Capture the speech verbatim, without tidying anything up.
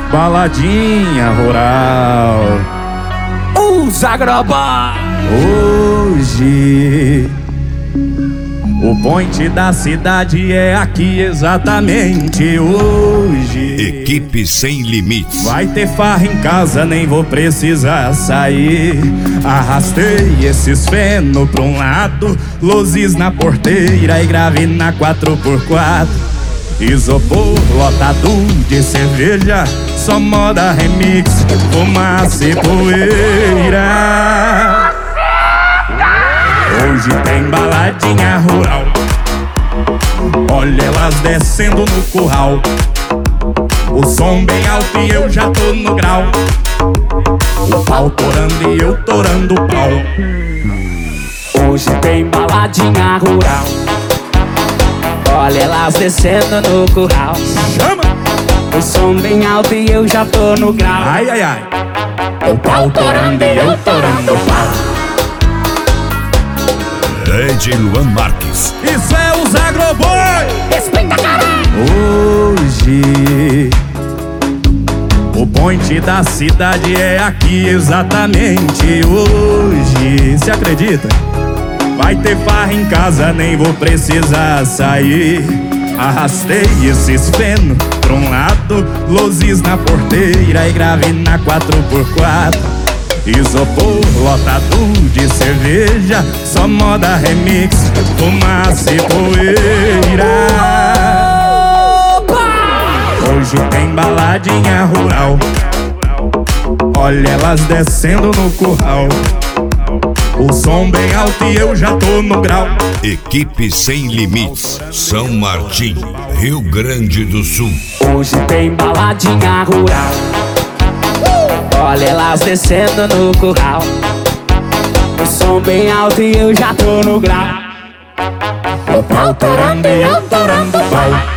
baladinha rural. Os Agroboy. Hoje o point da cidade é aqui exatamente hoje. Equipe Sem Limites. Vai ter farra em casa, nem vou precisar sair. Arrastei esses feno pra um lado, luzes na porteira e grave na quatro por quatro. Isopor lotado de cerveja, só moda remix, fumaça e poeira. Hoje tem baladinha rural, olha elas descendo no curral. O som bem alto e eu já tô no grau. O pau torando e eu torando o pau. Hoje tem baladinha rural, olha elas descendo no curral. Chama! O som bem alto e eu já tô no grau. Ai, ai, ai. O pau torando e eu torando o pau. Ed Luan Marques. Isso é os Agroboy. Respeita, caralho. Hoje o point da cidade é aqui exatamente hoje. Se acredita? Vai ter farra em casa, nem vou precisar sair. Arrastei esses feno pra um lado, luzes na porteira e grave na quatro por quatro. Isopor lotado de cerveja, só moda remix, fumaça e poeira. Hoje tem baladinha rural, olha elas descendo no curral. O som bem alto e eu já tô no grau. Equipe Sem Limites, São Martinho, Rio Grande do Sul. Hoje tem baladinha rural, olha elas descendo no curral. O som bem alto e eu já tô no grau. O pau torando e eu torando o pau.